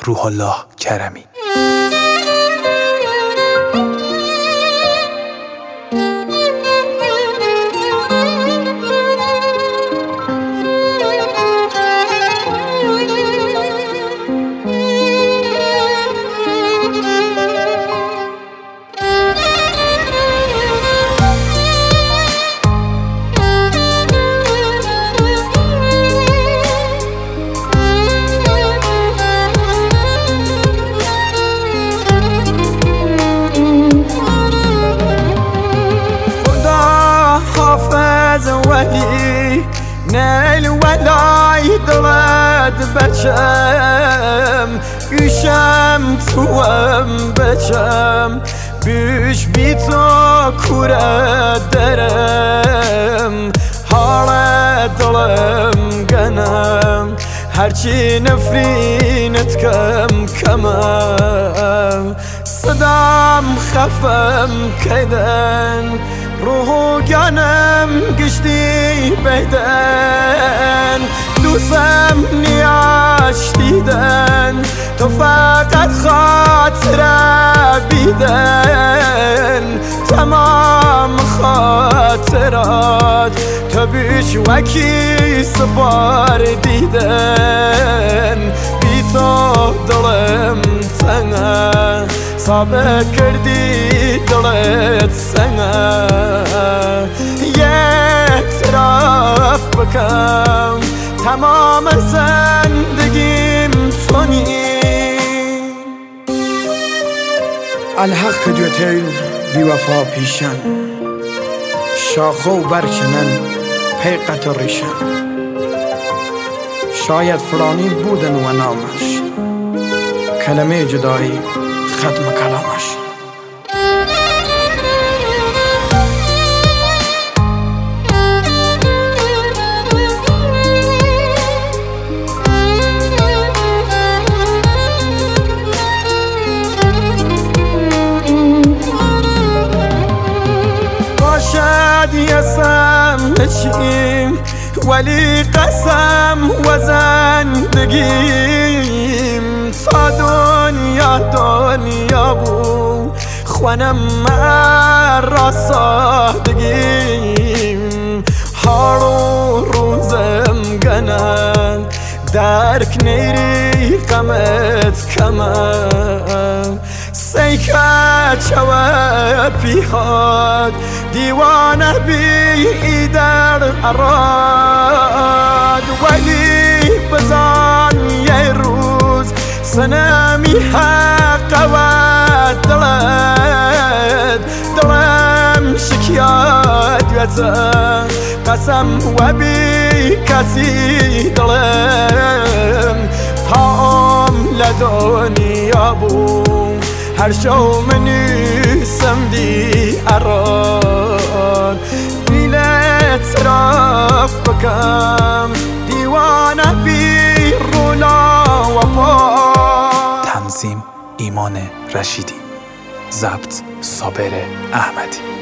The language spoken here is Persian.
روح الله کرمی. ولی نیل ولای دلت بچم گوشم توام بچم بیش بی تو کوره درم حال دلم گنم هرچی نفرینت کمم صدام خفم کیدن روح و جانم گشتی بیدن دوستم نیاش دیدن تو فقط خاطره بیدن تمام خاطرات تو بیش وکی سپار دیدن بی تو دلم تنگه صابه کردی دلت سنگه یک طرف بکم تمام زندگیم تونی الحق دیوتیل بی وفا پیشن شاخه و برچنن پیقت و ریشن شاید فلانی بودن و نامش کلمه جدایی ختم کلامش باشد یسم نشیم ولی قسم و زندگیم تا دنیا بو خوانم مرا سادگیم هارو روزم گنن درک نیری قمت کمم سیکه چوه پیهاد دیوانه بی در اراد ولی بزن یه روز سنمی حق و دلم شکیات یتم قسم و بی کسی دلم تام لدنیا بوم هر شو منی سمدی اران بیلت رف بکم دیوانه بی رولا و پا. تنظیم ایمان رشیدی، ضبط صابر احمدی.